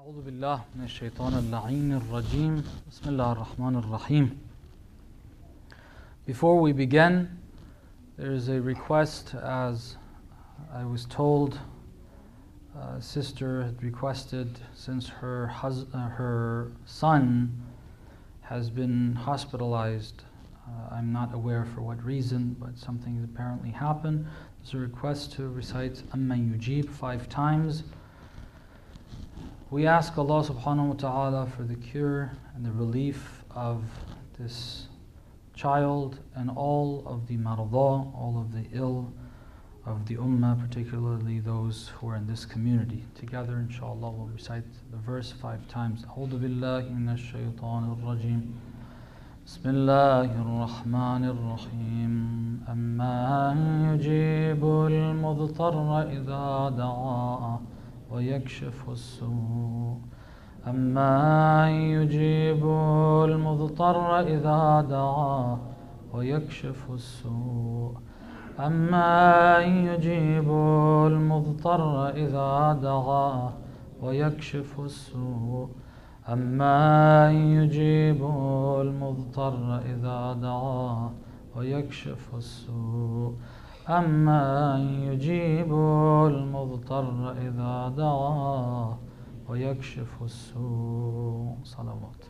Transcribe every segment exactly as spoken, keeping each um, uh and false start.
أعوذ بالله من الشيطان اللعين الرجيم. بسم الله الرحمن الرحيم. Before we begin, there is a request, as I was told. A sister had requested, since her hus uh, her son has been hospitalized. Uh, I'm not aware for what reason, but something apparently happened. There's a request to recite Amma Yujib five times. We ask Allah subhanahu wa ta'ala for the cure and the relief of this child and all of the marada, all of the ill of the ummah, particularly those who are in this community. Together, inshallah, we'll recite the verse five times. A'udhu billahi minash shaytanir rajim. Bismillahir rahmanir rahim. Amma yujibul mudtarra idha da'a ويكشف السوء أما يجيب المضطر إذا دعاه ويكشف السوء أما يجيب المضطر إذا دعاه ويكشف السوء أما يجيب المضطر إذا دعاه ويكشف السوء أما يجيب المضطر إذا دعاه ويكشف السوء. صلوات.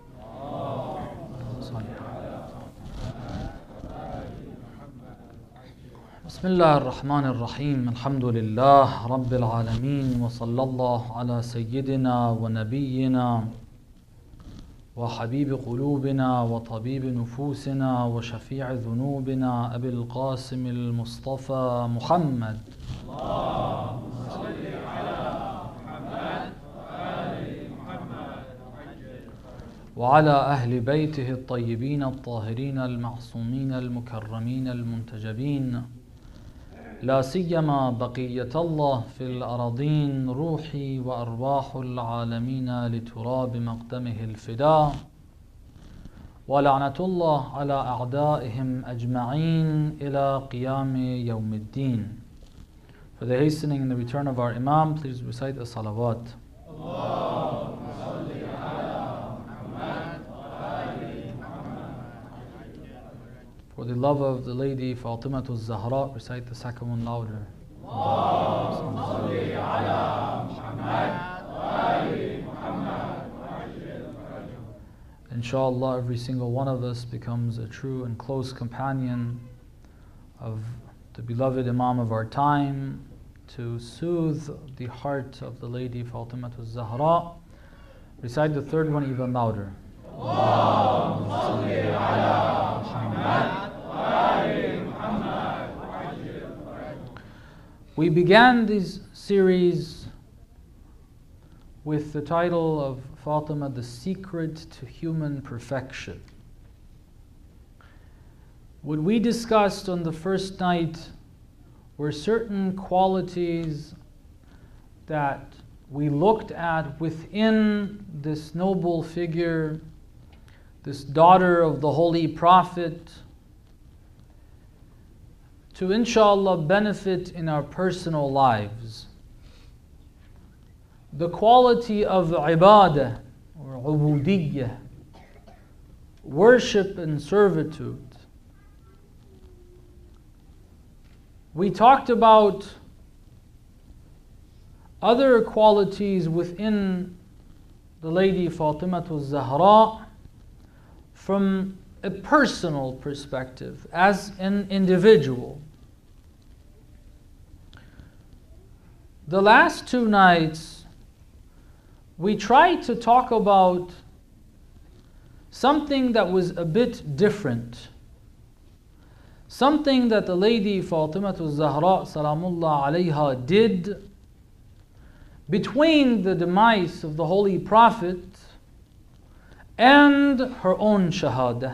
بسم الله الرحمن الرحيم. الحمد لله رب العالمين، وصلى الله على سيدنا ونبينا وحبيب قلوبنا وطبيب نفوسنا وشفيع ذنوبنا أبي القاسم المصطفى محمد. اللهم صل على محمد وآل محمد وعلى أهل بيته الطيبين الطاهرين المعصومين المكرمين المنتجبين، لا سيما بقية الله في الأراضين، روحي وأرواح العالمين لتراب مقدمه الفداء، ولعنة الله على أعدائهم أجمعين إلى قيام يوم الدين. For the hastening and the return of our Imam, please recite a salawat. For the love of the lady Fatimatu Zahra, recite the second one louder. Inshallah, every single one of us becomes a true and close companion of the beloved Imam of our time, to soothe the heart of the lady Fatimatu Zahra. Recite the third one even louder. We began this series with the title of Fatima, The Secret to Human Perfection. What we discussed on the first night were certain qualities that we looked at within this noble figure, this daughter of the Holy Prophet, to inshallah benefit in our personal lives. The quality of ibadah or ubudiyyah, worship and servitude. We talked about other qualities within the lady Fatimatu Zahra from a personal perspective, as an individual. The last two nights, we tried to talk about something that was a bit different. Something that the lady Fatimatu Zahra salamullah alayha did between the demise of the Holy Prophet and her own shahada.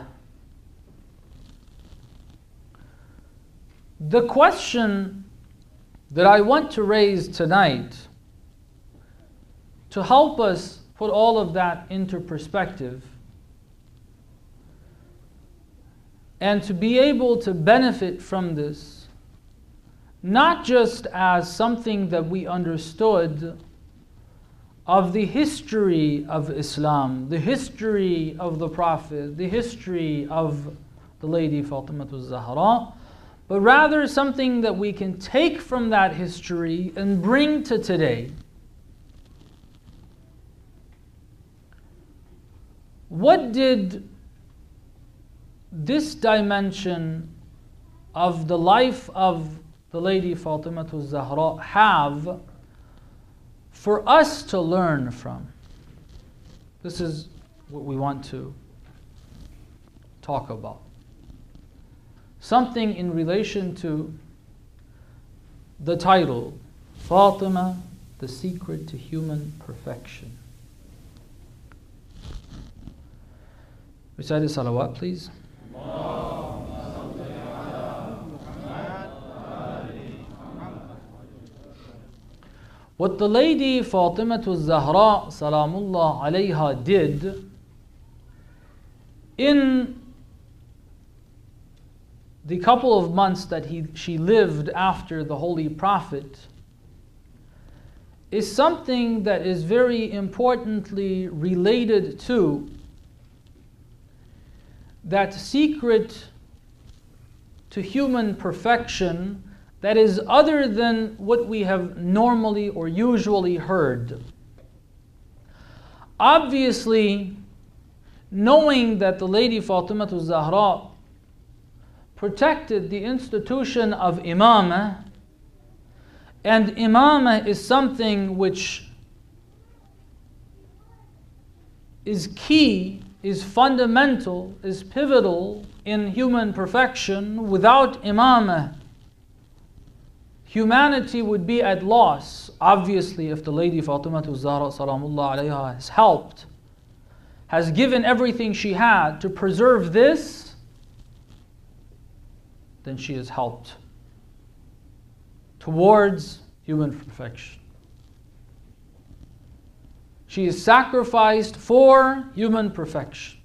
The question that I want to raise tonight, to help us put all of that into perspective and to be able to benefit from this, not just as something that we understood of the history of Islam, the history of the Prophet, the history of the Lady Fatima al-Zahra, but rather something that we can take from that history and bring to today. What did this dimension of the life of the Lady Fatima al-Zahra have for us to learn from? This is what we want to talk about. Something in relation to the title, Fatima, the Secret to Human Perfection. Recite the salawat, please. What the Lady Fatima al-Zahra salamullah alayha did in the couple of months that he, she lived after the Holy Prophet is something that is very importantly related to that secret to human perfection that is other than what we have normally or usually heard. Obviously, knowing that the Lady Fatima al-Zahra protected the institution of imamah, and imamah is something which is key, is fundamental, is pivotal in human perfection. Without imamah, humanity would be at loss. Obviously, if the Lady Fatima al-Zahra salamullah alayha has helped, has given everything she had to preserve this, then she has helped towards human perfection. She is sacrificed for human perfection.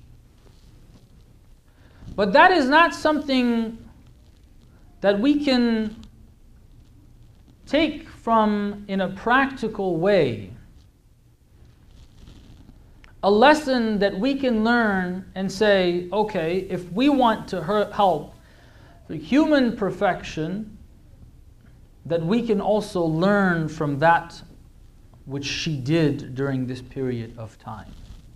But that is not something that we can take from in a practical way. A lesson that we can learn and say, okay, if we want to help the human perfection, that we can also learn from that which she did during this period of time.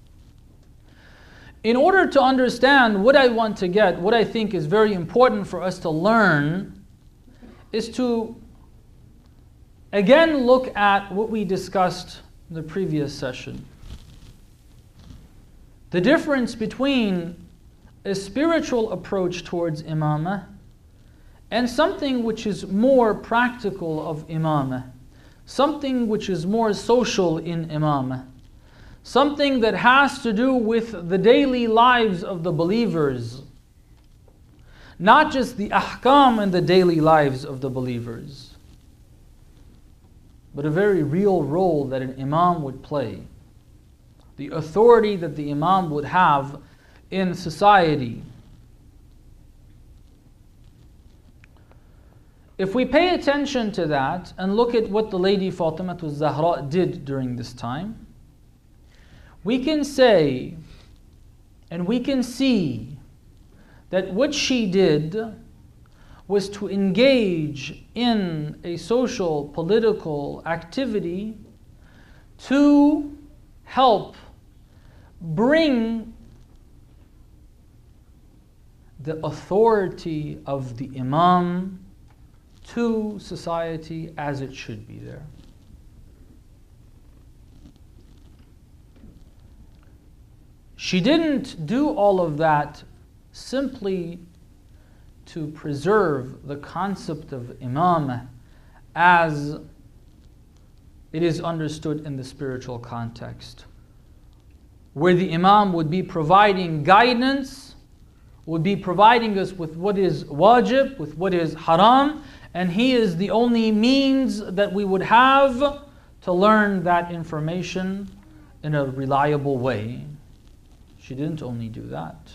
In order to understand what I want to get, what I think is very important for us to learn, is to again look at what we discussed in the previous session. The difference between a spiritual approach towards imamah and something which is more practical of imamah, something which is more social in imamah, something that has to do with the daily lives of the believers, not just the ahkam in the daily lives of the believers, but a very real role that an imam would play, the authority that the imam would have in society. If we pay attention to that and look at what the Lady Fatima al-Zahra did during this time, we can say and we can see that what she did was to engage in a social, political activity to help bring the authority of the imam to society as it should be there. She didn't do all of that simply to preserve the concept of imam as it is understood in the spiritual context, where the imam would be providing guidance, would be providing us with what is wajib, with what is haram, and he is the only means that we would have to learn that information in a reliable way. She didn't only do that.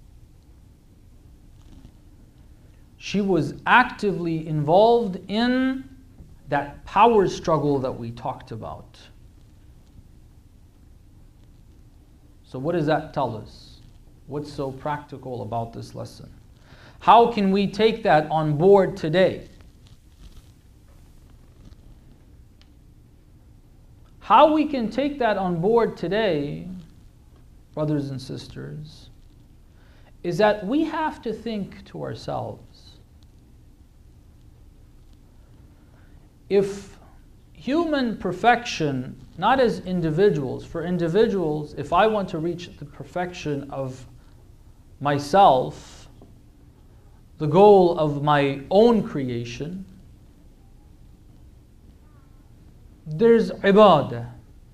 She was actively involved in that power struggle that we talked about. So what does that tell us? What's so practical about this lesson? How can we take that on board today? How we can take that on board today, brothers and sisters, is that we have to think to ourselves, if human perfection, not as individuals, for individuals, if I want to reach the perfection of myself, the goal of my own creation, there's ibadah,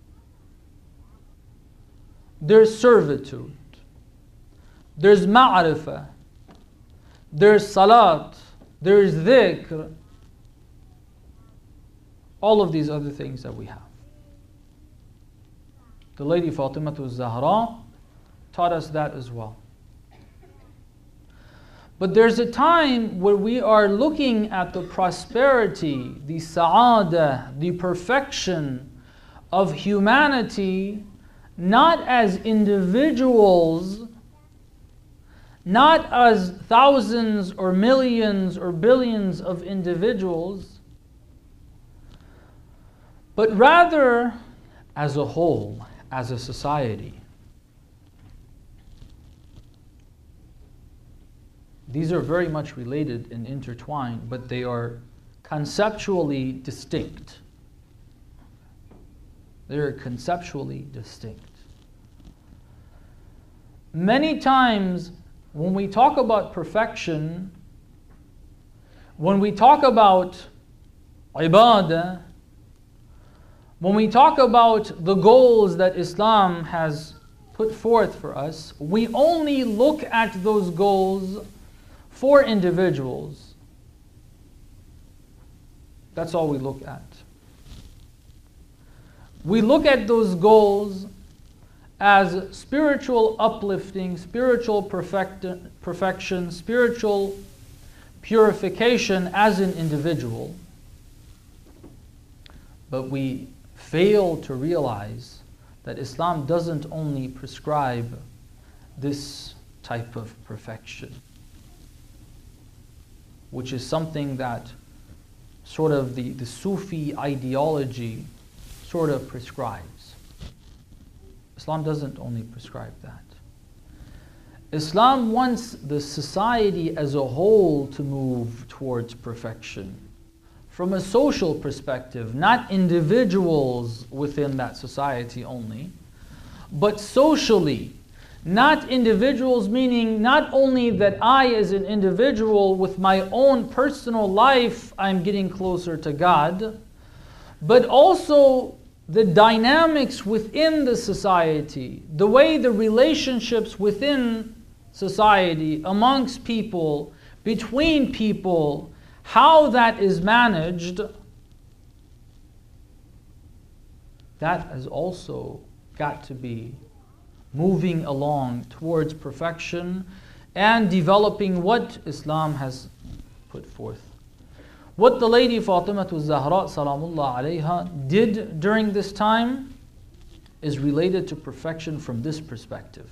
there's servitude, there's ma'rifah, there's salat, there's dhikr, all of these other things that we have. The lady Fatimah al-Zahra taught us that as well. But there's a time where we are looking at the prosperity, the sa'adah, the perfection of humanity, not as individuals, not as thousands or millions or billions of individuals, but rather as a whole, as a society. These are very much related and intertwined, but they are conceptually distinct. They are conceptually distinct. Many times when we talk about perfection, when we talk about ibadah, when we talk about the goals that Islam has put forth for us, we only look at those goals for individuals. That's all we look at. We look at those goals as spiritual uplifting, spiritual perfect, perfection, spiritual purification as an individual. But we fail to realize that Islam doesn't only prescribe this type of perfection, which is something that sort of the, the Sufi ideology sort of prescribes. Islam doesn't only prescribe that. Islam wants the society as a whole to move towards perfection from a social perspective, not individuals within that society only, but socially. Not individuals, meaning not only that I as an individual with my own personal life I'm getting closer to God, but also the dynamics within the society, the way the relationships within society, amongst people, between people, how that is managed, that has also got to be moving along towards perfection and developing what Islam has put forth. What the lady Fatimah al-Zahra salamullah alayha did during this time is related to perfection from this perspective.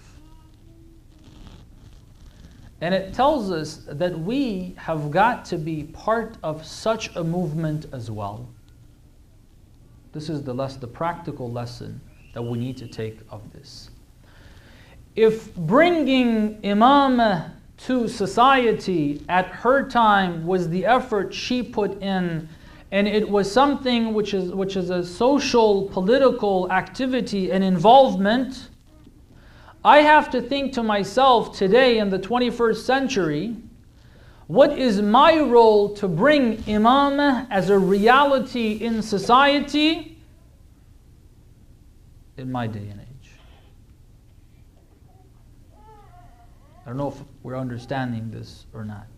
And it tells us that we have got to be part of such a movement as well. This is the, less, the practical lesson that we need to take of this. If bringing imamah to society at her time was the effort she put in, and it was something which is, which is a social, political activity and involvement, I have to think to myself today in the twenty-first century, what is my role to bring imamah as a reality in society in my day and age? I don't know if we're understanding this or not.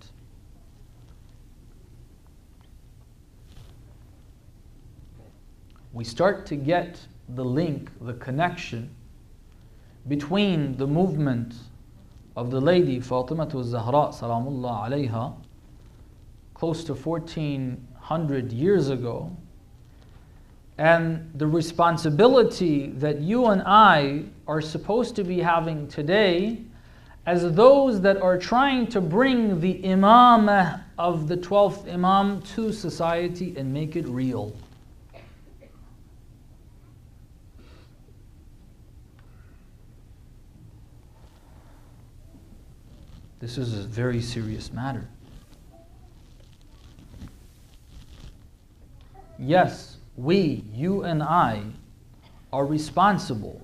We start to get the link, the connection between the movement of the lady Fatimah al-Zahra salamullah alayha close to fourteen hundred years ago And the responsibility that you and I are supposed to be having today as those that are trying to bring the imam of the twelfth Imam to society and make it real. This is a very serious matter. Yes, we, you and I, are responsible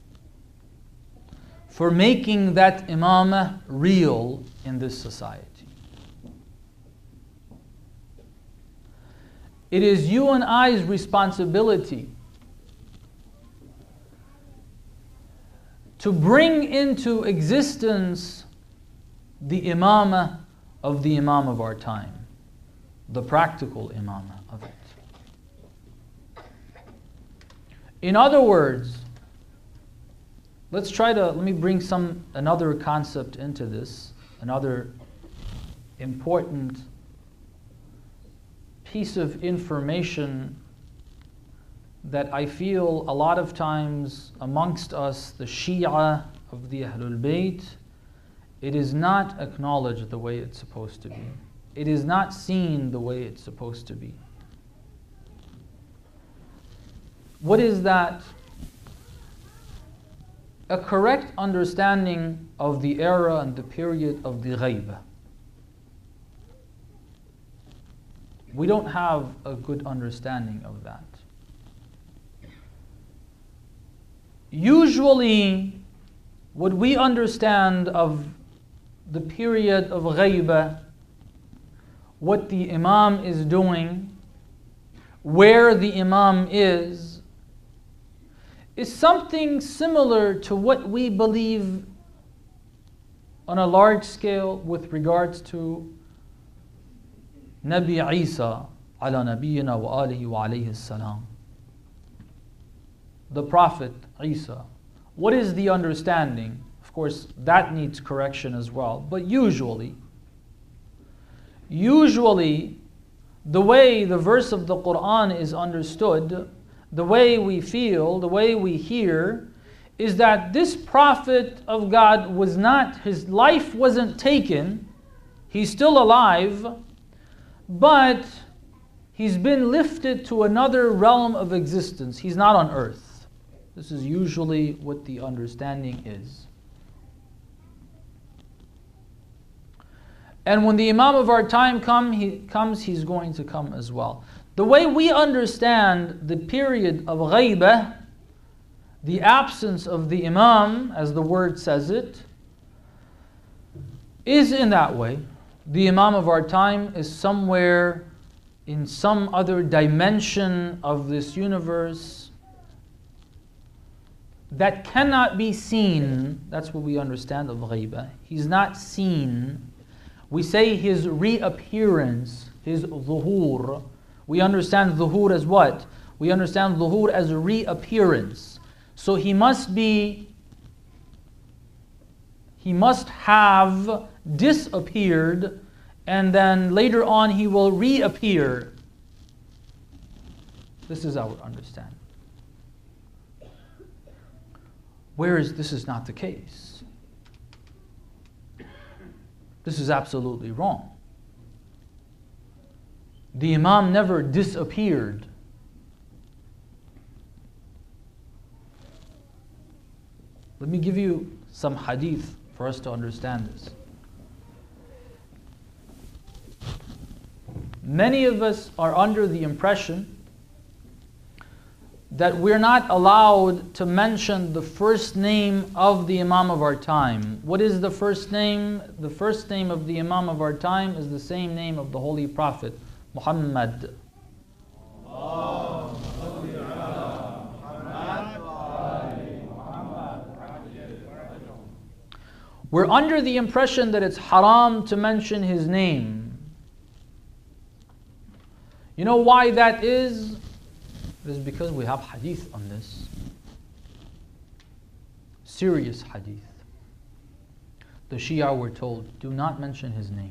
for making that Imam real in this society. It is you and I's responsibility to bring into existence the Imam of the Imam of our time, the practical Imam of it. In other words, let's try to, let me bring some, another concept into this, another important piece of information that I feel a lot of times amongst us, the Shia of the Ahlul Bayt, it is not acknowledged the way it's supposed to be. It is not seen the way it's supposed to be. What is that? A correct understanding of the era and the period of the ghaib. We don't have a good understanding of that. Usually, what we understand of the period of ghaib, what the Imam is doing, where the Imam is, is something similar to what we believe on a large scale with regards to Nabi Isa ala nabiyyina wa alihi wa alayhi salam. The Prophet Isa. What is the understanding? Of course, that needs correction as well. But usually, usually, the way the verse of the Quran is understood, the way we feel, the way we hear, is that this prophet of God was not, his life wasn't taken, he's still alive, but he's been lifted to another realm of existence. He's not on earth. This is usually what the understanding is. And when the Imam of our time come, he comes, he's going to come as well. The way we understand the period of ghaibah, the absence of the Imam, as the word says it, is in that way. The Imam of our time is somewhere in some other dimension of this universe that cannot be seen. That's what we understand of ghaibah. He's not seen. We say his reappearance, his dhuhur. We understand dhuhur as what? We understand dhuhur as a reappearance. So he must be, he must have disappeared, and then later on he will reappear. This is our understanding. Whereas this is not the case. This is absolutely wrong. The Imam never disappeared. Let me give you some hadith for us to understand this. Many of us are under the impression that we're not allowed to mention the first name of the Imam of our time. What is the first name? The first name of the Imam of our time is the same name of the Holy Prophet, Muhammad. We're under the impression that it's haram to mention his name. You know why that is? It is because we have hadith on this. Serious hadith. The Shia were told, do not mention his name.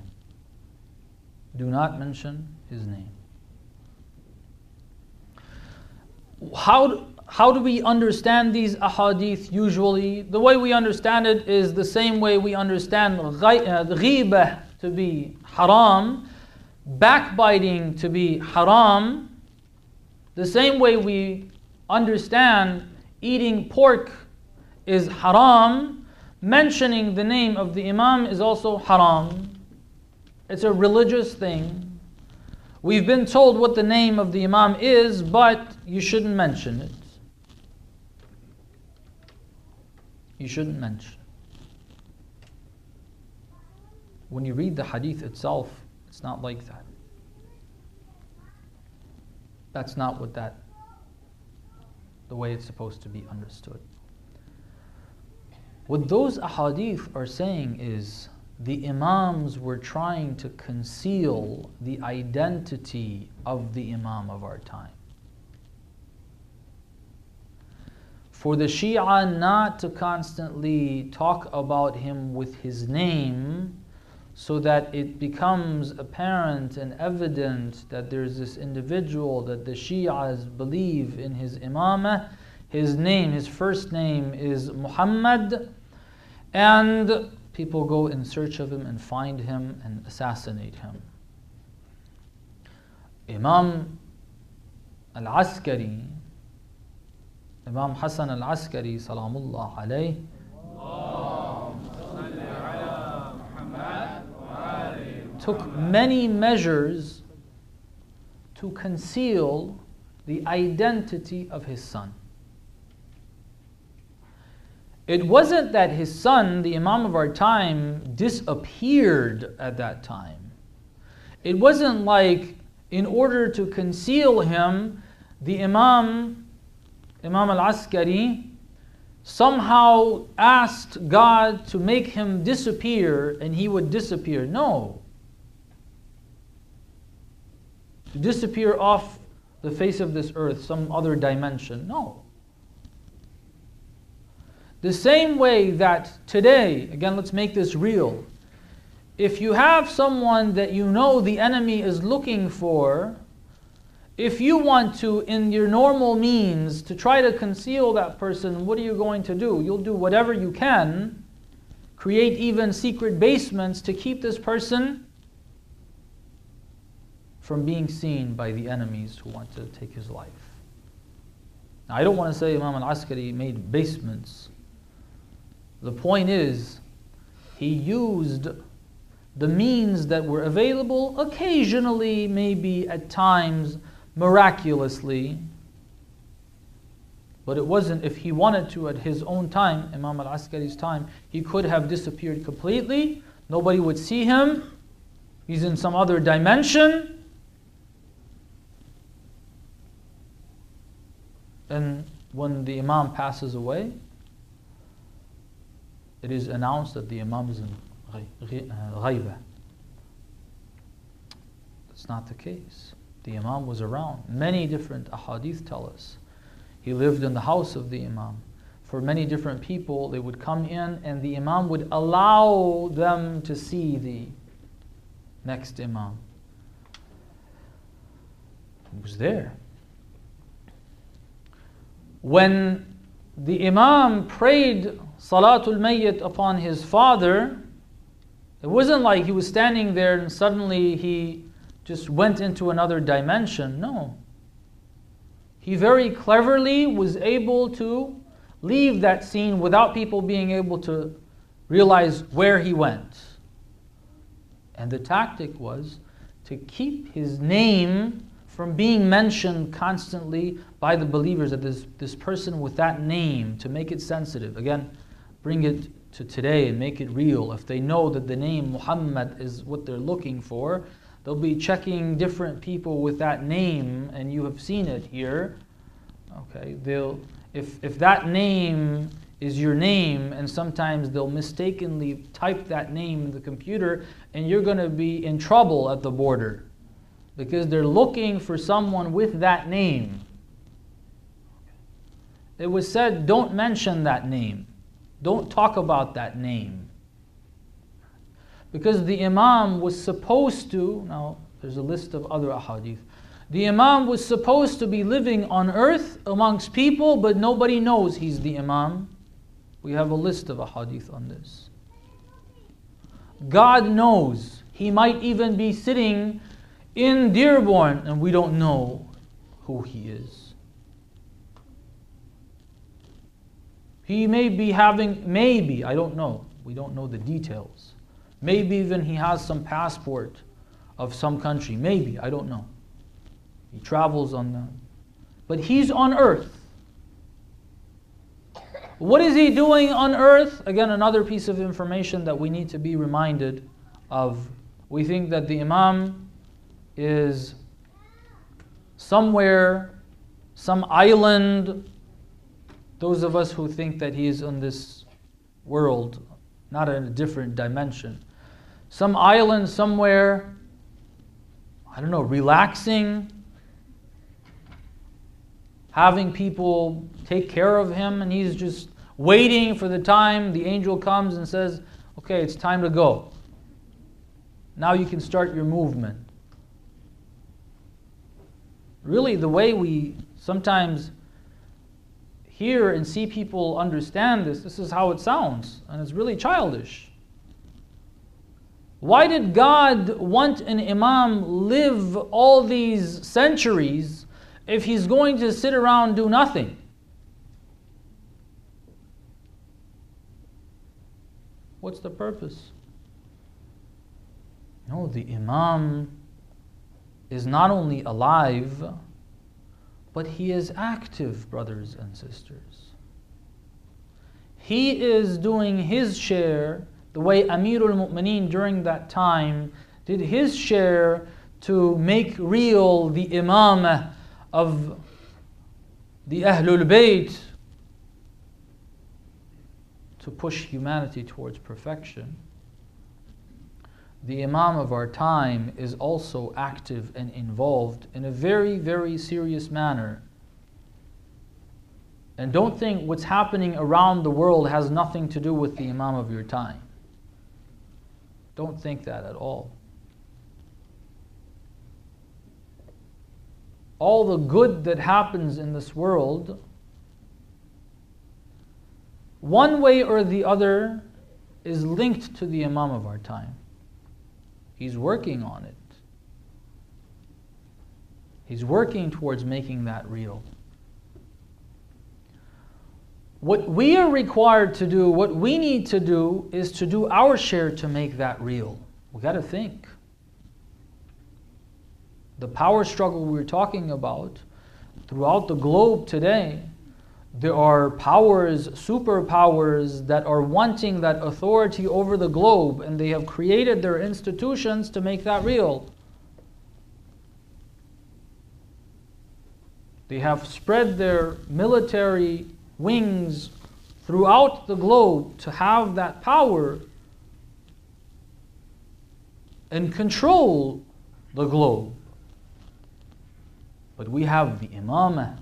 Do not mention his name. how, how do we understand these ahadith usually? The way we understand it is the same way we understand ghibah to be haram, backbiting to be haram, the same way we understand eating pork is haram, mentioning the name of the Imam is also haram. It's a religious thing. We've been told what the name of the Imam is, but you shouldn't mention it. You shouldn't mention it. When you read the hadith itself, it's not like that. That's not what that, the way it's supposed to be understood. What those ahadith are saying is the Imams were trying to conceal the identity of the Imam of our time. For the Shia not to constantly talk about him with his name, so that it becomes apparent and evident that there's this individual that the Shias believe in his imamah. His name, his first name is Muhammad, and people go in search of him and find him and assassinate him. Imam al-Askari, Imam Hassan al-Askari, salamullah alayh, took many measures to conceal the identity of his son. It wasn't that his son, the Imam of our time, disappeared at that time. It wasn't like, in order to conceal him, the Imam, Imam al-Askari, somehow asked God to make him disappear and he would disappear. No. To disappear off the face of this earth, some other dimension. No. The same way that today, again, let's make this real. If you have someone that you know the enemy is looking for, if you want to, in your normal means, to try to conceal that person, what are you going to do? You'll do whatever you can, create even secret basements to keep this person from being seen by the enemies who want to take his life. Now, I don't want to say Imam al-Askari made basements. The point is, he used the means that were available, occasionally, maybe at times, miraculously. But it wasn't, if he wanted to at his own time, Imam al-Askari's time, he could have disappeared completely. Nobody would see him. He's in some other dimension. And when the Imam passes away, it is announced that the Imam is in ghaibah. That's not the case. The Imam was around. Many different ahadith tell us. He lived in the house of the Imam. For many different people, they would come in and the Imam would allow them to see the next Imam. He was there. When the Imam prayed Salatul Mayyit upon his father, it wasn't like he was standing there and suddenly he just went into another dimension. No. He very cleverly was able to leave that scene without people being able to realize where he went. And the tactic was to keep his name from being mentioned constantly by the believers, that this, this person with that name, to make it sensitive. Again, bring it to today and make it real. If they know that the name Muhammad is what they're looking for, they'll be checking different people with that name, and you have seen it here. Okay, they'll if if that name is your name, and sometimes they'll mistakenly type that name in the computer, and you're going to be in trouble at the border, because they're looking for someone with that name. It was said, don't mention that name. Don't talk about that name. Because the Imam was supposed to, now there's a list of other ahadith, The Imam was supposed to be living on earth amongst people, but nobody knows he's the Imam. We have a list of ahadith on this. God knows. He might even be sitting in Dearborn and we don't know who he is. He may be having, maybe, I don't know. We don't know the details. Maybe even he has some passport of some country. Maybe, I don't know. He travels on them. But he's on earth. What is he doing on earth? Again, another piece of information that we need to be reminded of. We think that the Imam is somewhere, some island. Those of us who think that he is on this world, not in a different dimension. Some island somewhere, I don't know, relaxing, having people take care of him, and he's just waiting for the time the angel comes and says, okay, it's time to go. Now you can start your movement. Really, the way we sometimes hear and see people understand this, this is how it sounds, and it's really childish. Why did God want an Imam live all these centuries if he's going to sit around and do nothing? What's the purpose? No, the Imam is not only alive, but he is active, brothers and sisters. He is doing his share the way Amirul Mu'mineen during that time did his share to make real the Imam of the Ahlul Bayt, to push humanity towards perfection. The Imam of our time is also active and involved in a very, very serious manner. And don't think what's happening around the world has nothing to do with the Imam of your time. Don't think that at all. All the good that happens in this world, one way or the other, is linked to the Imam of our time. He's working on it. He's working towards making that real. What we are required to do, what we need to do, is to do our share to make that real. We got to think. The power struggle we're talking about throughout the globe today, there are powers, superpowers that are wanting that authority over the globe, and they have created their institutions to make that real. They have spread their military wings throughout the globe to have that power and control the globe. But we have the Imamah.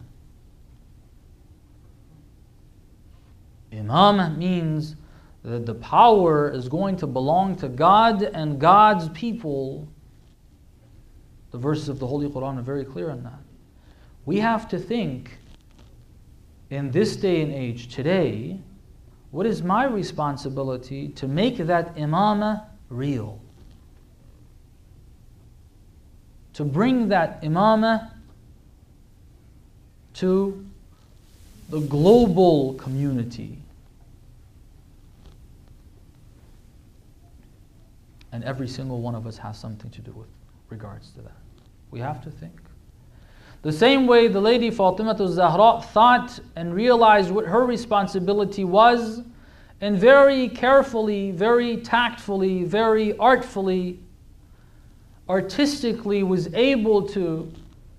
Imam means that the power is going to belong to God and God's people. The verses of the Holy Quran are very clear on that. We have to think, in this day and age, today, what is my responsibility to make that Imamah real? To bring that Imamah to the global community. And every single one of us has something to do with regards to that. We have to think. The same way the lady Fatimah al-Zahra thought and realized what her responsibility was, and very carefully, very tactfully, very artfully, artistically was able to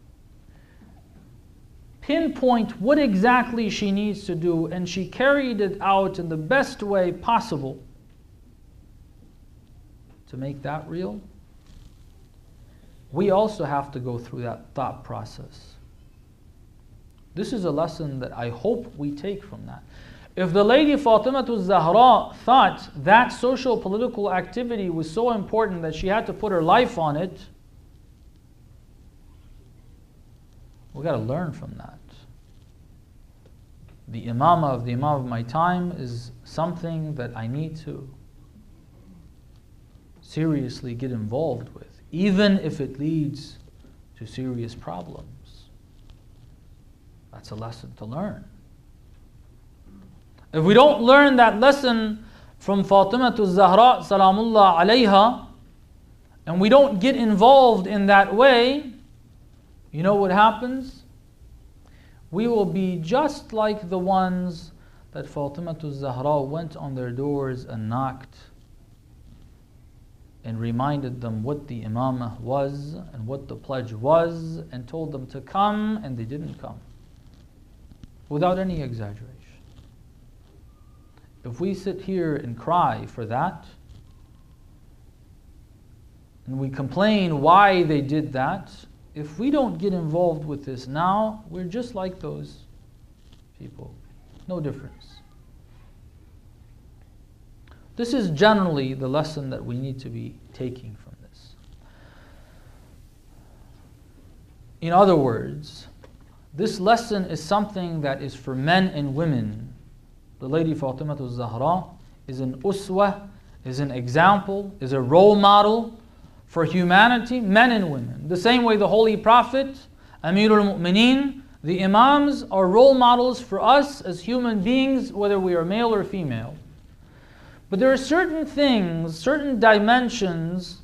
pinpoint what exactly she needs to do, and she carried it out in the best way possible to make that real. We also have to go through that thought process. This is a lesson that I hope we take from that. If the lady Fatimah al-Zahra thought that social political activity was so important that she had to put her life on it, We got to learn from that. The imamah of the imam of my time is something that I need to seriously get involved with, even if it leads to serious problems. That's a lesson to learn. If we don't learn that lesson from Fatimatu Zahra salamullah alayha, and we don't get involved in that way, you know what happens? We will be just like the ones that Fatimatu Zahra went on their doors and knocked and reminded them what the imamah was and what the pledge was, and told them to come, and they didn't come. Without any exaggeration. If we sit here and cry for that, and we complain why they did that, if we don't get involved with this now, we're just like those people. No difference. This is generally the lesson that we need to be taking from this. In other words, this lesson is something that is for men and women. The Lady Fatimatu Zahra is an uswa, is an example, is a role model for humanity, men and women. The same way the Holy Prophet, Amirul Mu'mineen, the Imams are role models for us as human beings, whether we are male or female. But there are certain things, certain dimensions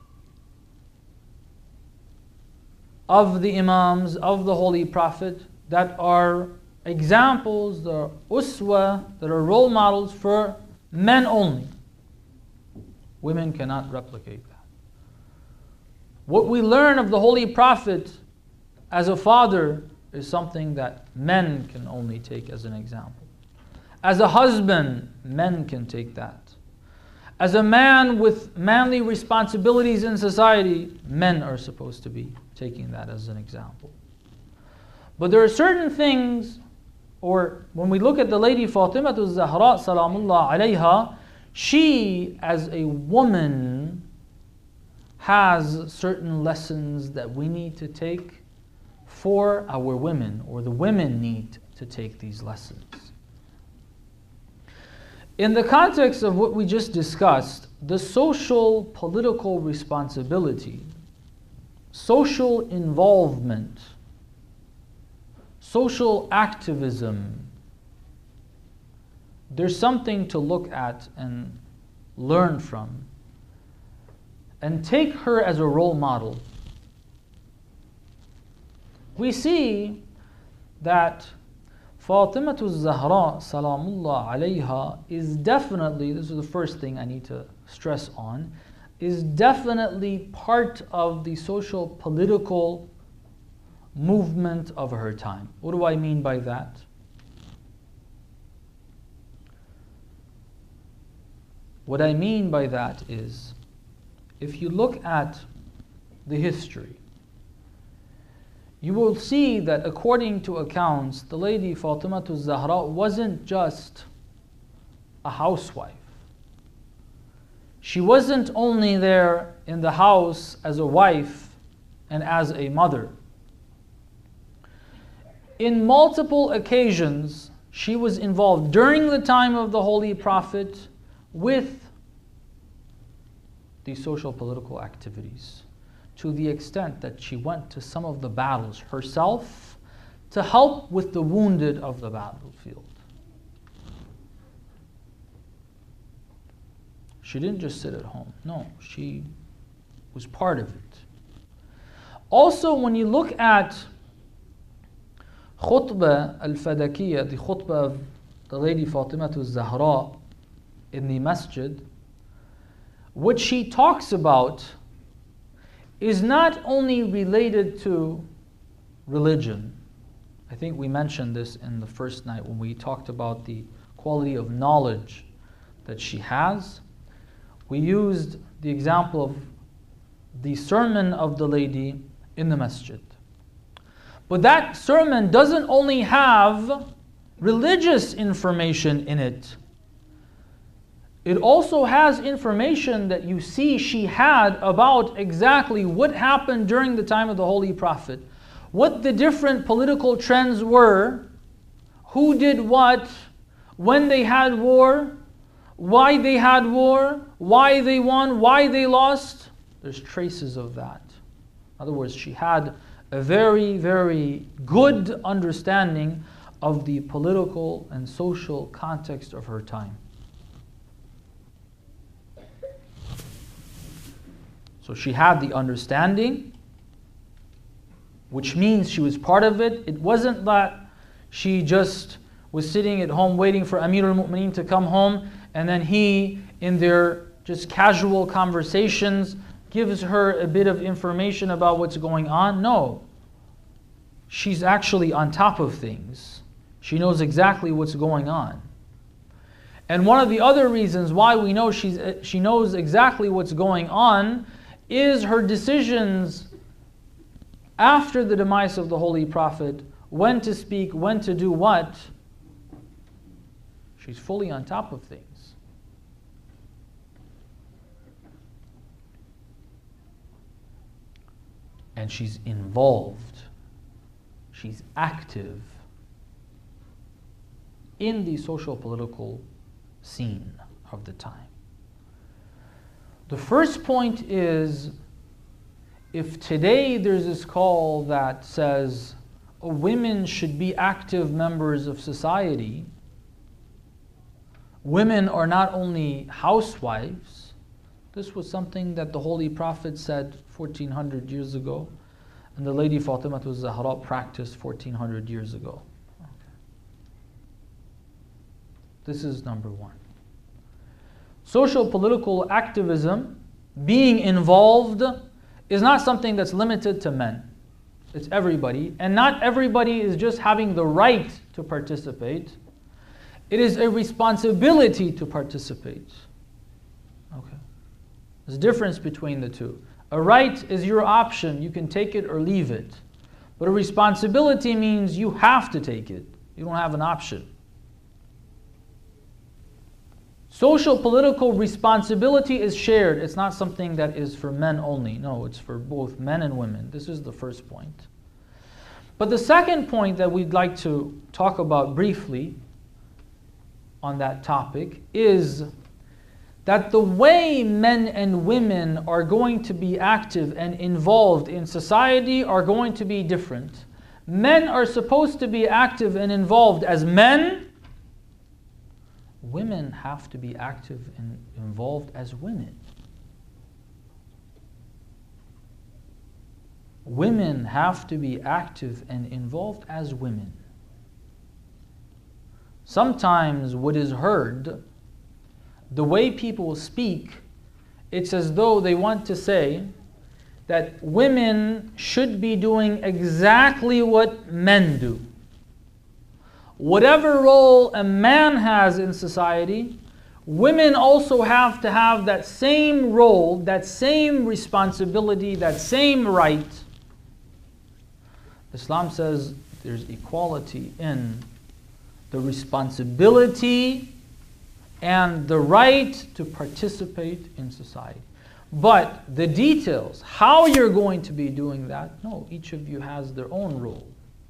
of the Imams, of the Holy Prophet, that are examples, that are uswa, that are role models for men only. Women cannot replicate that. What we learn of the Holy Prophet as a father is something that men can only take as an example. As a husband, men can take that. As a man with manly responsibilities in society, men are supposed to be taking that as an example. But there are certain things, or when we look at the Lady Fatimatu Zahra salamullah alayha, she as a woman has certain lessons that we need to take for our women, or the women need to take these lessons. In the context of what we just discussed, the social political responsibility, social involvement, social activism, there's something to look at and learn from, and take her as a role model. We see that Fatimatu Zahra salamullah alayha is definitely, this is the first thing I need to stress on, is definitely part of the social political movement of her time. What do I mean by that? What I mean by that is, if you look at the history, you will see that according to accounts, the Lady Fatimatu Zahra wasn't just a housewife. She wasn't only there in the house as a wife and as a mother. In multiple occasions, she was involved during the time of the Holy Prophet with the social political activities, to the extent that she went to some of the battles herself to help with the wounded of the battlefield. She didn't just sit at home. No, she was part of it. Also, when you look at Khutbah al-Fadakiyya, the khutbah of the Lady Fatimatu Zahra in the masjid, what she talks about is not only related to religion. I think we mentioned this in the first night when we talked about the quality of knowledge that she has. We used the example of the sermon of the lady in the masjid. But that sermon doesn't only have religious information in it. It also has information that you see she had about exactly what happened during the time of the Holy Prophet. what the different political trends were, who did what, when they had war, why they had war, why they won, why they lost. There's traces of that. In other words, she had a very, very good understanding of the political and social context of her time. So she had the understanding, which means she was part of it. It wasn't that she just was sitting at home waiting for Amir al-Mu'mineen to come home, and then he, in their just casual conversations, gives her a bit of information about what's going on. No. She's actually on top of things. She knows exactly what's going on. And one of the other reasons why we know she's, she knows exactly what's going on is her decisions after the demise of the Holy Prophet, when to speak, when to do what. She's fully on top of things. And she's involved. She's active in the social political scene of the time. The first point is, if today there's this call that says oh, women should be active members of society, women are not only housewives. This was something that the Holy Prophet said fourteen hundred years ago, and the Lady Fatima az-Zahra practiced fourteen hundred years ago. Okay. This is number one. Social political activism, being involved, is not something that's limited to men. It's everybody. And not everybody is just having the right to participate. It is a responsibility to participate. Okay. There's a difference between the two. A right is your option. You can take it or leave it. But a responsibility means you have to take it. You don't have an option. Social political responsibility is shared. It's not something that is for men only. No, it's for both men and women. This is the first point. But the second point that we'd like to talk about briefly on that topic is that the way men and women are going to be active and involved in society are going to be different. Men are supposed to be active and involved as men. Women have to be active and involved as women. Women have to be active and involved as women. Sometimes what is heard, the way people speak, it's as though they want to say that women should be doing exactly what men do. Whatever role a man has in society, women also have to have that same role, that same responsibility, that same right. Islam says there's equality in the responsibility and the right to participate in society. But the details, how you're going to be doing that, no, each of you has their own role.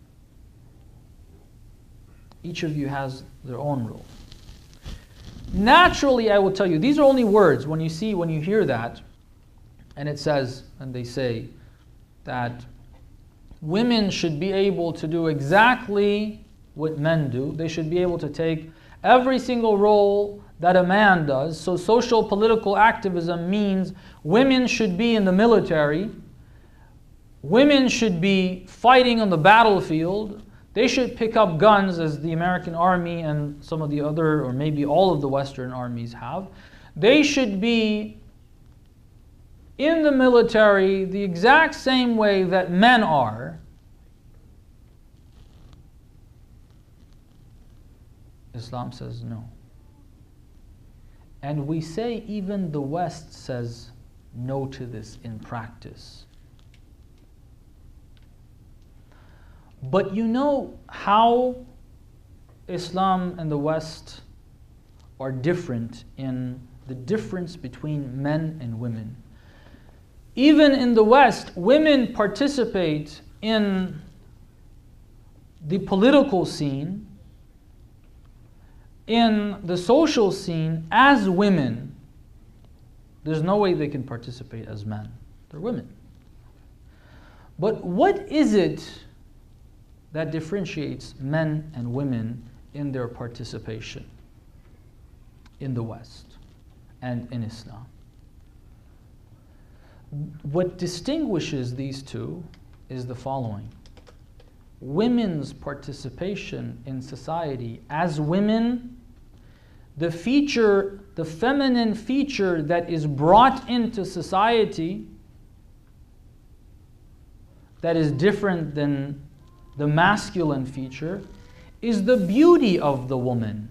Each of you has their own role. Naturally, I will tell you, these are only words. When you see, when you hear that, and it says, and they say that women should be able to do exactly what men do. They should be able to take every single role that a man does. So social political activism means women should be in the military. Women should be fighting on the battlefield. They should pick up guns as the American army and some of the other, or maybe all of the Western armies have. They should be in the military the exact same way that men are. Islam says no. And we say even the West says no to this in practice. But you know how Islam and the West are different in the difference between men and women. Even in the West, women participate in the political scene, in the social scene, as women, there's no way they can participate as men. They're women. But what is it that differentiates men and women in their participation in the West and in Islam? What distinguishes these two is the following. Women's participation in society as women, the feature, the feminine feature that is brought into society that is different than the masculine feature, is the beauty of the woman.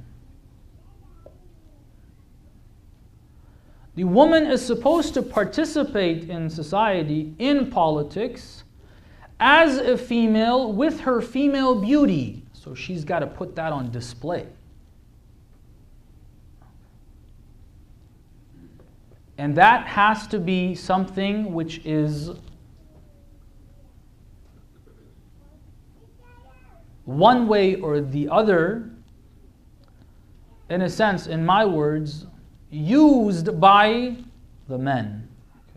The woman is supposed to participate in society, in politics, as a female with her female beauty. So she's got to put that on display. And that has to be something which is one way or the other, in a sense, in my words, used by the men.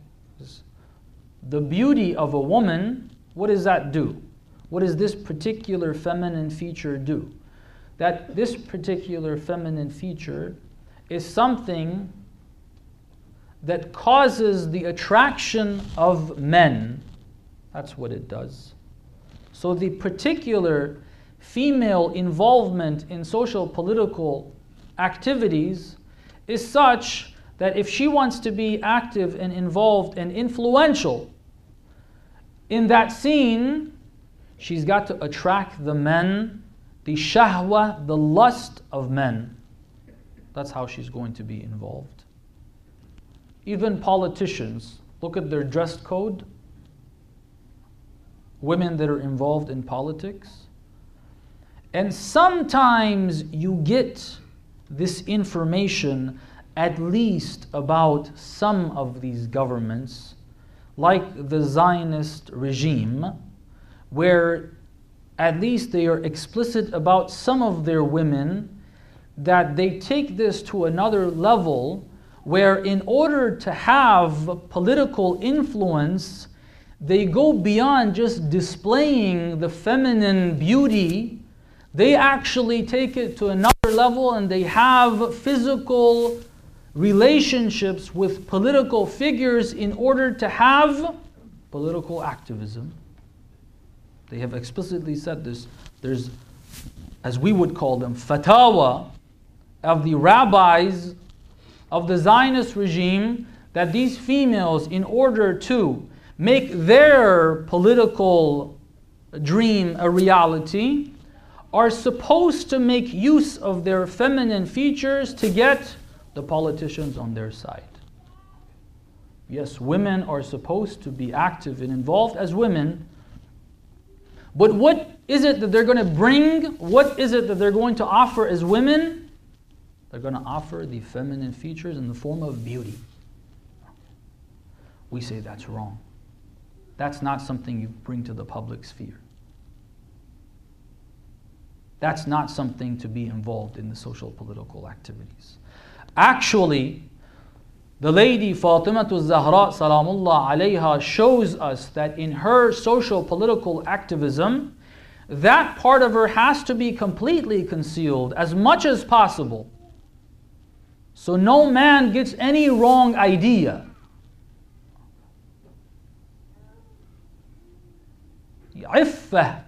The beauty of a woman, what does that do? What does this particular feminine feature do? That this particular feminine feature is something that causes the attraction of men. That's what it does. So the particular female involvement in social political activities is such that if she wants to be active and involved and influential in that scene, she's got to attract the men, the shahwa, the lust of men. That's how she's going to be involved. Even politicians, look at their dress code. Women that are involved in politics. And sometimes you get this information at least about some of these governments, like the Zionist regime, where at least they are explicit about some of their women, that they take this to another level, where in order to have political influence, they go beyond just displaying the feminine beauty. They actually take it to another level, and they have physical relationships with political figures in order to have political activism. They have explicitly said this. There's, as we would call them, fatwa of the rabbis of the Zionist regime, that these females, in order to make their political dream a reality, are supposed to make use of their feminine features to get the politicians on their side. Yes, women are supposed to be active and involved as women, but what is it that they're going to bring? What is it that they're going to offer as women? They're going to offer the feminine features in the form of beauty. We say that's wrong. That's not something you bring to the public sphere. That's not something to be involved in the social political activities. Actually, the lady Fatimatu Zahra Salamullah alayha shows us that in her social political activism, that part of her has to be completely concealed as much as possible. So no man gets any wrong idea. The iffah,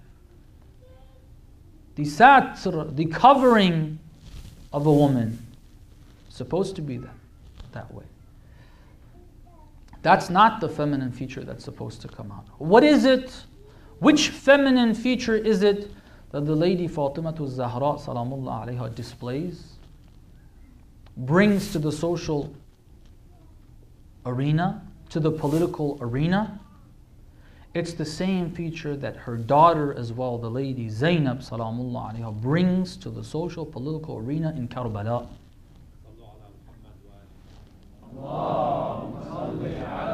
the satr, the covering of a woman, supposed to be that, that way. That's not the feminine feature that's supposed to come out. What is it? Which feminine feature is it that the lady Fatimatu Zahra Salamullah alayha displays, brings to the social arena, to the political arena? It's the same feature that her daughter as well, the lady Zainab Salamullah alayha, brings to the social political arena in Karbala.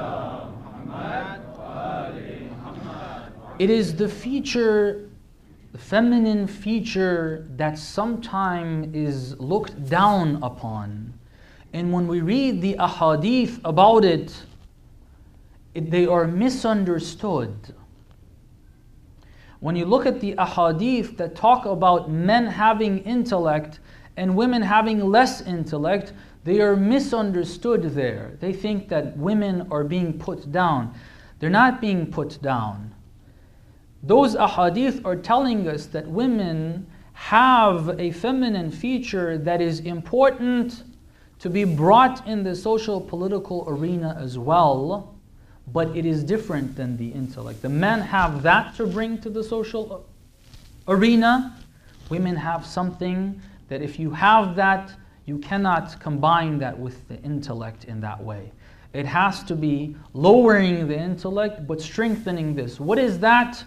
It is the feature the feminine feature that sometimes is looked down upon. And when we read the ahadith about it, it, they are misunderstood. When you look at the ahadith that talk about men having intellect and women having less intellect, they are misunderstood there. They think that women are being put down. They're not being put down. Those ahadith are telling us that women have a feminine feature that is important to be brought in the social political arena as well, but it is different than the intellect. The men have that to bring to the social arena. Women have something that if you have that, you cannot combine that with the intellect in that way. It has to be lowering the intellect but strengthening this. What is that?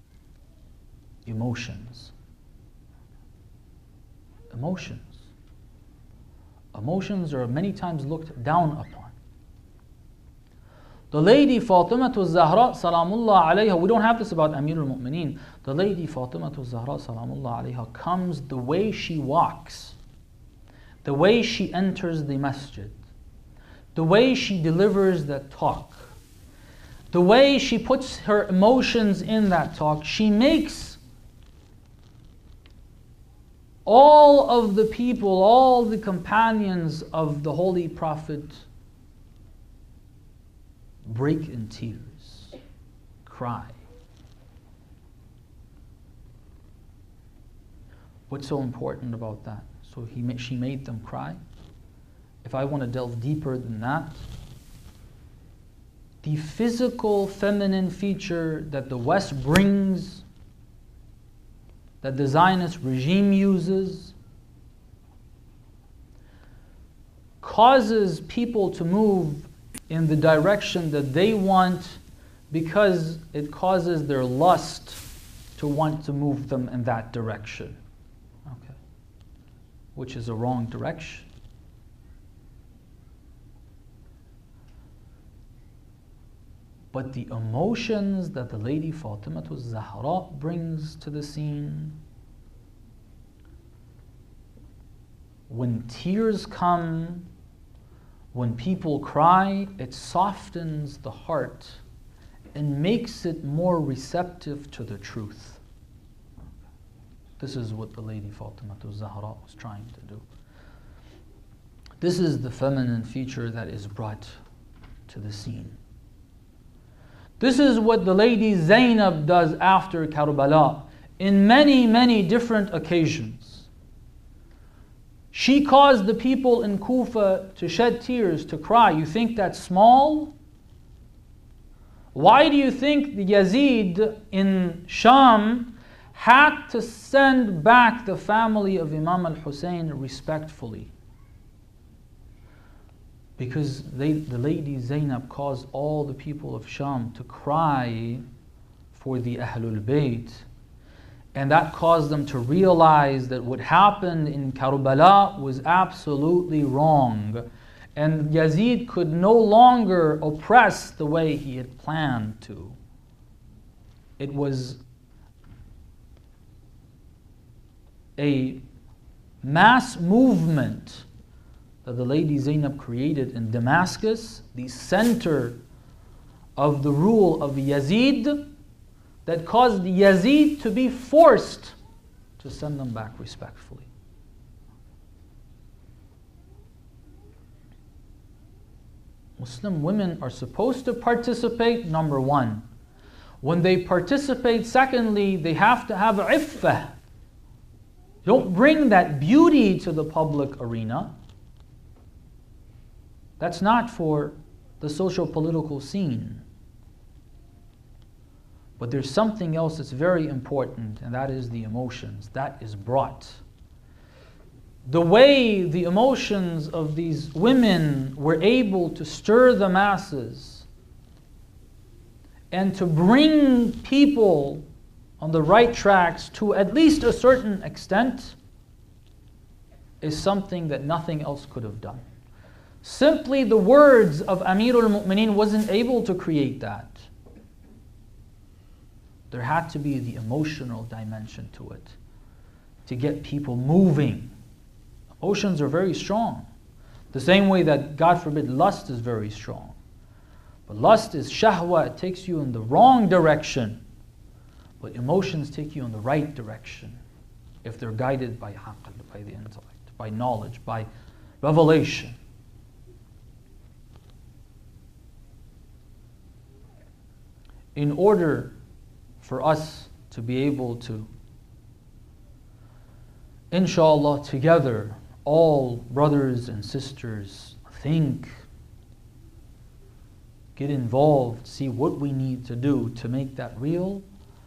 Emotions. Emotions. Emotions are many times looked down upon. The lady Fatima al-Zahra salamullah alayha, we don't have this about Amir al-Mu'mineen. The lady Fatima al-Zahra salamullah alayha comes the way she walks, the way she enters the masjid, the way she delivers that talk, the way she puts her emotions in that talk. She makes all of the people, all the companions of the Holy Prophet break in tears, cry. What's so important about that? So he, she made them cry. If I want to delve deeper than that, the physical feminine feature that the West brings, that the Zionist regime uses, causes people to move in the direction that they want because it causes their lust to want to move them in that direction. Okay. Which is a wrong direction. But the emotions that the lady Fatima al-Zahra brings to the scene, when tears come, when people cry, it softens the heart and makes it more receptive to the truth. This is what the lady Fatima al-Zahra was trying to do. This is the feminine feature that is brought to the scene. This is what the lady Zainab does after Karbala in many, many different occasions. She caused the people in Kufa to shed tears, to cry. You think that's small? Why do you think the Yazid in Sham had to send back the family of Imam al-Hussein respectfully? Because they, the lady Zainab caused all the people of Sham to cry for the Ahlul Bayt. And that caused them to realize that what happened in Karbala was absolutely wrong. And Yazid could no longer oppress the way he had planned to. It was a mass movement that the lady Zainab created in Damascus, the center of the rule of Yazid, that caused Yazid to be forced to send them back respectfully. Muslim women are supposed to participate, number one. When they participate, secondly, they have to have iffah. Don't bring that beauty to the public arena. That's not for the social political scene. But there's something else that's very important, and that is the emotions. That is brought. The way the emotions of these women were able to stir the masses and to bring people on the right tracks to at least a certain extent is something that nothing else could have done. Simply the words of Amir al-Mu'mineen wasn't able to create that. There had to be the emotional dimension to it to get people moving. Emotions are very strong. The same way that, God forbid, lust is very strong. But lust is shahwa, it takes you in the wrong direction. But emotions take you in the right direction if they're guided by aql, by the intellect, by knowledge, by revelation. In order for us to be able to, inshallah, together, all brothers and sisters, think, get involved, see what we need to do to make that real,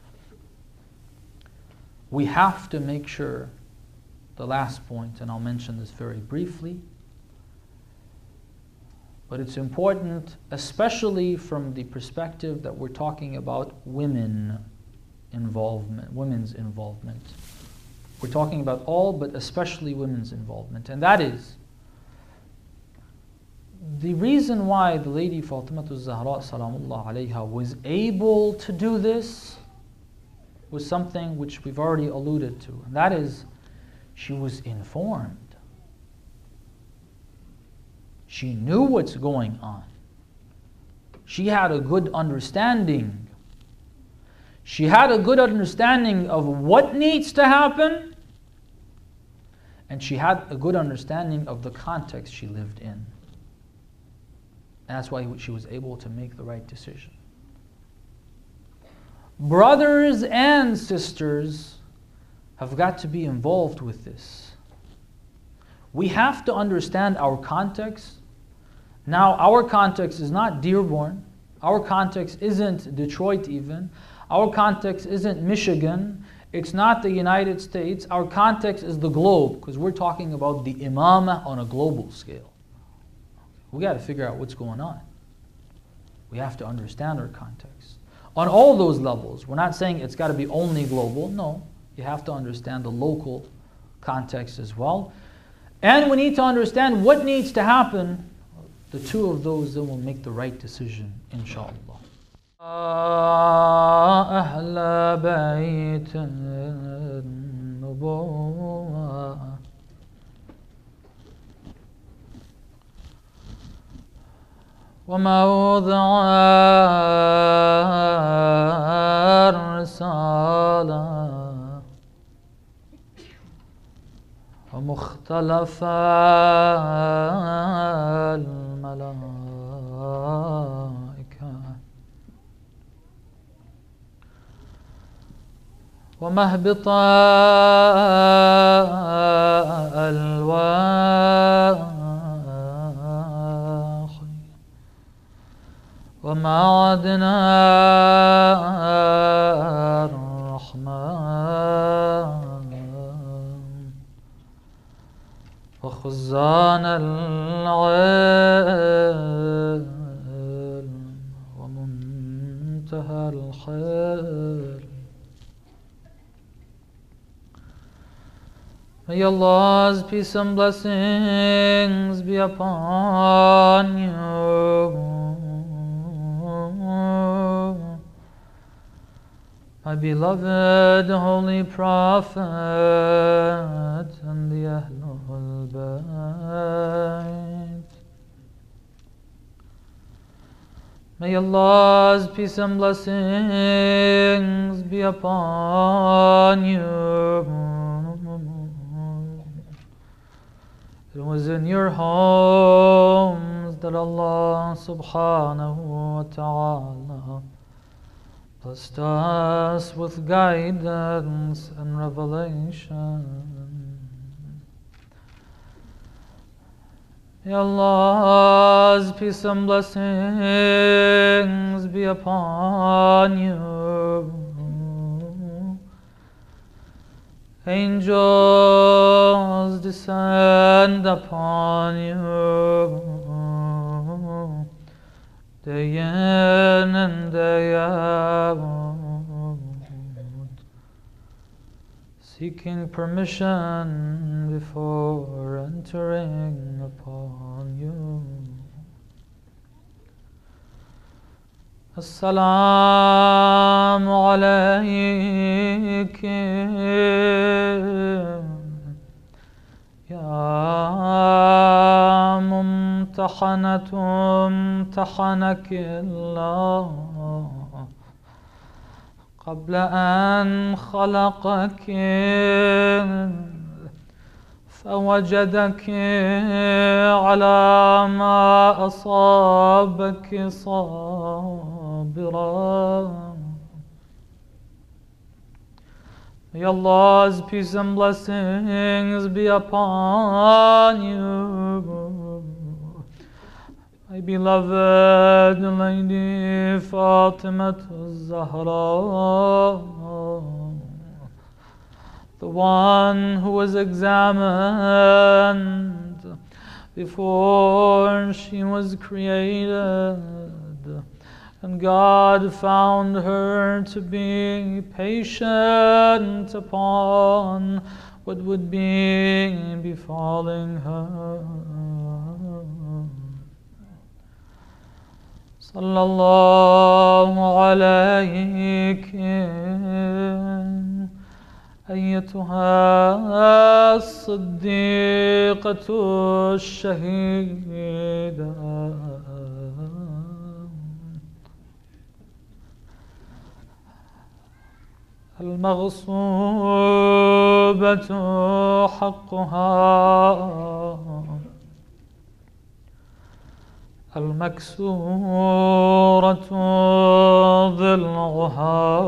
we have to make sure, the last point, and I'll mention this very briefly, but it's important, especially from the perspective that we're talking about women involvement, women's involvement. We're talking about all, but especially women's involvement. And that is, the reason why the lady Fatimatu Zahra salamullah alayha was able to do this was something which we've already alluded to. And that is, she was informed. She knew what's going on. She had a good understanding. She had a good understanding of what needs to happen, and she had a good understanding of the context she lived in. And that's why she was able to make the right decision. Brothers and sisters have got to be involved with this. We have to understand our context. Now, our context is not Dearborn. Our context isn't Detroit even. Our context isn't Michigan. It's not the United States. Our context is the globe, because we're talking about the imamah on a global scale. We got to figure out what's going on. We have to understand our context. On all those levels, we're not saying it's got to be only global. No, you have to understand the local context as well. And we need to understand what needs to happen. The two of those then will make the right decision, inshallah. أهل بيت النبوة وموضع الرسالة ومختلف الملائكة ومهبط الوحي ومعدن الرحمن وخزان العلم ومنتهى الخير. May Allah's peace and blessings be upon you, my beloved Holy Prophet, and the Ahlul Bayt. May Allah's peace and blessings be upon you. It was in your homes that Allah subhanahu wa ta'ala blessed us with guidance and revelation. May Allah's peace and blessings be upon you. Angels descend upon you day in and day out, seeking permission before entering upon you. السلام عليك يا ممتحنة امتحنك الله قبل أن خلقك فوجدك على ما أصابك صابرا. May Allah's peace and blessings be upon you, my beloved Lady Fatima Zahra, the one who was examined before she was created, and God found her to be patient upon what would be befalling her. Sallallahu alayhi أيتها الصديقة الشهيدة المغصوبة حقها المكسورة ضلعها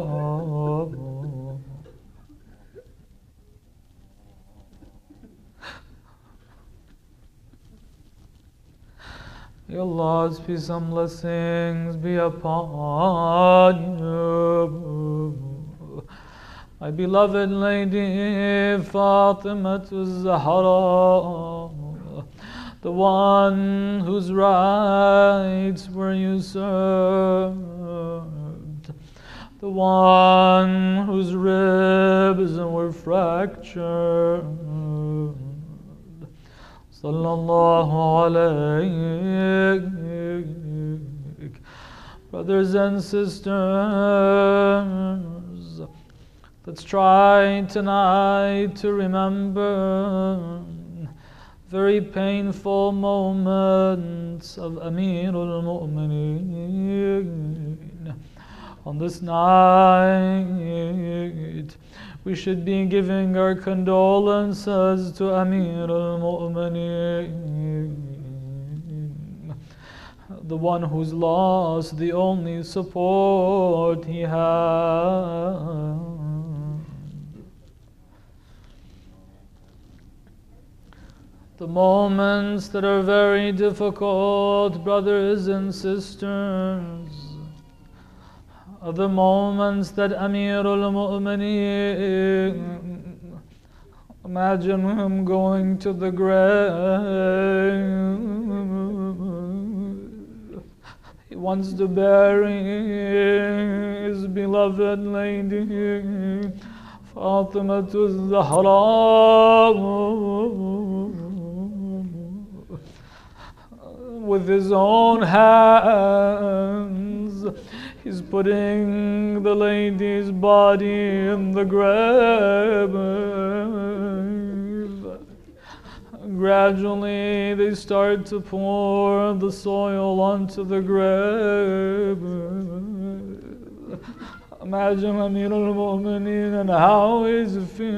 May Allah's peace and blessings be upon you, my beloved Lady Fatima Zahra, the one whose rights were usurped, the one whose ribs were fractured. Sallallahu alayhi. Brothers and sisters, let's try tonight to remember very painful moments of Amirul Mu'mineen. On this night, we should be giving our condolences to Amir al-Mu'mineen, the one who's lost the only support he had. The moments that are very difficult, brothers and sisters, are the moments that Amirul Mu'mineen, imagine him going to the grave. He wants to bury his beloved lady, Fatima Zahra, with his own hands. He's putting the lady's body in the grave. Gradually they start to pour the soil onto the grave. Imagine Amir al-Mu'mineen and how he's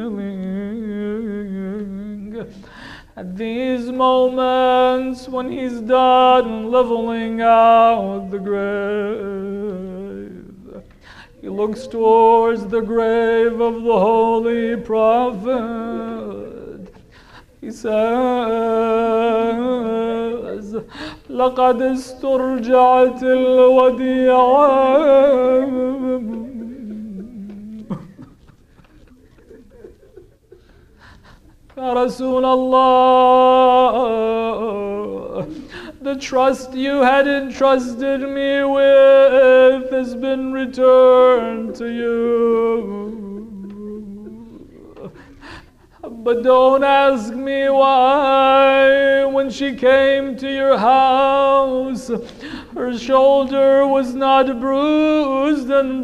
feeling at these moments when he's done leveling out the grave. He looks towards the grave of the Holy Prophet. He says, لَقَدْ اسْتُرْجَعَتِ الْوَدِيعَةُ. Ya Rasulallah, the trust you had entrusted me with has been returned to you. But don't ask me why, when she came to your house, her shoulder was not bruised and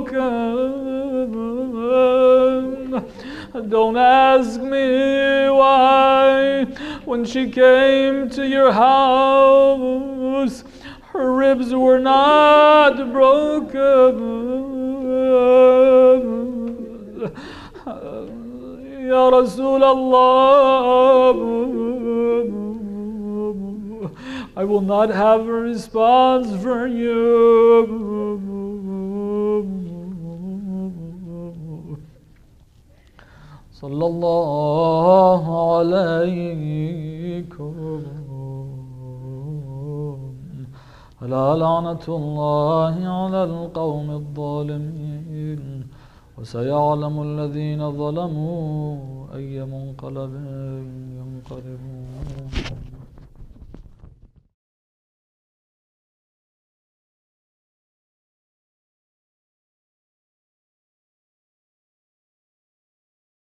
broken. Don't ask me why, when she came to your house, her ribs were not broken. Ya Rasulallah, I will not have a response for you. Sallallahu alaykum ala la'natullahi ala al-qawm al-zalimin wa saya'lamu alladhina zalamu ayya munqalabin yanqalibun.